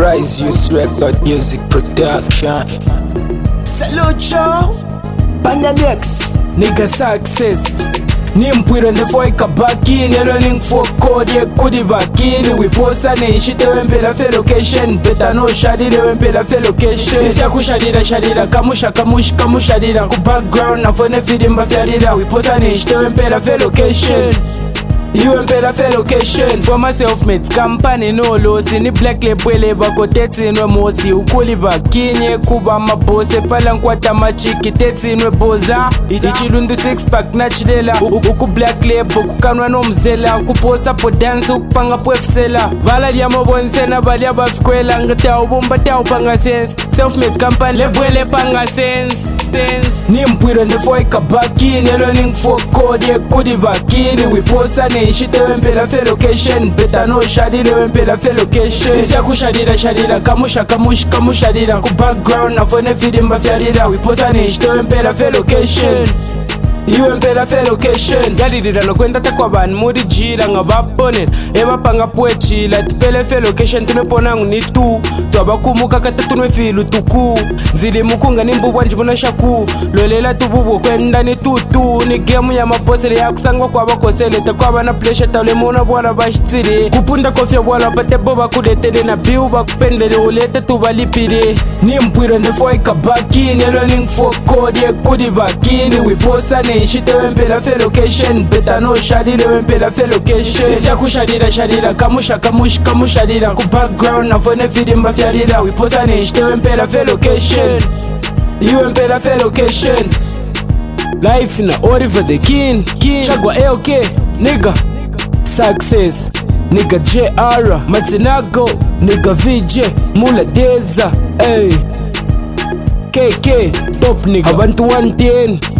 Rise Youth Record Music Production. Salute yo, Pandemix. Nigga success ni mpwira ndefo ikabakini learning for code ye kudi bakini we posta ne shite wempela fe location beta no shadi le wempela fe location isia kushadira kamushadira ku background na phone fidimba fyadira we posta ne shite wempela fe location you wempela fe location for myself made company no loss ni black label bako tetsinwe mosi ukuli bakini kuba mabose pala nkwata machiki tetsinwe boza ichilundu six pack nachilela uku black label kukanwa nomzela kuposa po dance ukupanga po fsela vala lya mobonsena balya bafikwela ngata ubomba ta upanga sense self made company lebwele panga sense ni mpwira ndefo ikabakini learning for code ye kudi bakini we posta ne shite wempela fe location beta no shadi le wempela fe location isia kushadira kamushadira ku background na phone fidimba fyadira we posta ne shite wempela fe location you wempela fe location yalidira lokwenta takwa ban muri jila ngababonela ebapanga pwechila tipele fe location tunepona nguni tu twabakumuka katatunwe filu tuku nzili mukunga nimbubwa njibona shaku lolela tububu kwenda ni tutu ni game ya maposele ya kusangwa kwa bakosele takwaba na pressure tawle mona bwana bashitire kupunda kofia bwana bate boba kudetele na biu bakupendele ulete tubalipire ni mpwira ndefo ikabakini learning for code ye kudi bakini we posta ne shite wempela fe location beta no shadi le wempela fe location isia kushadira kamushadira ku background na phone fidimba fyadira we posta ne shite wempela fe location you wempela fe location life na Oliver the King chagwa LK nigga success nigga JR Matinago nigga VJ Mula Deza KK top nigga abantu 110